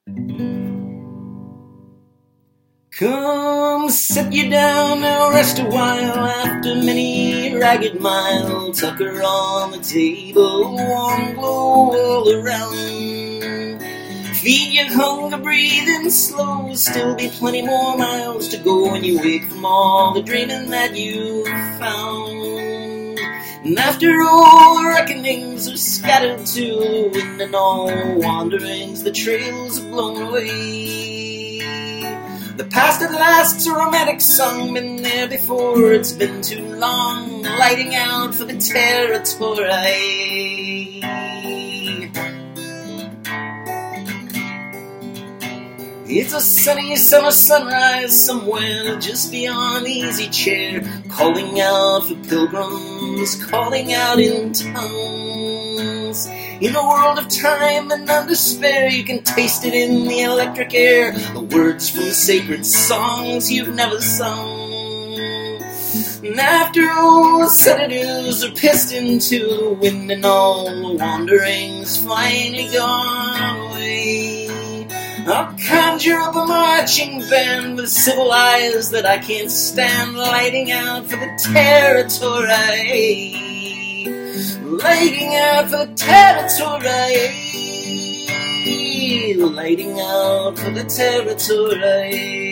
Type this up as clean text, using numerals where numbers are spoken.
Come, sit you down, now rest a while. After many ragged mile, tucker on the table, warm glow all around. Feed your hunger, breathing slow. Still be plenty more miles to go when you wake from all the dreaming that you've found. And after all reckonings are scattered to the wind, and all wanderings, the trails are blown away. The past at last's a romantic song, been there before, it's been too long, lighting out for the territory. It's a sunny summer sunrise somewhere just beyond the easy chair, calling out for pilgrims, calling out in tongues. In a world of time and of despair, you can taste it in the electric air, the words from sacred songs you've never sung. And after all the sedatives are pissed into the wind, and all the wanderings finally gone away, I'll conjure up a marching band with civil eyes that I can't stand, lighting out for the territory. Lighting out for the territory. Lighting out for the territory.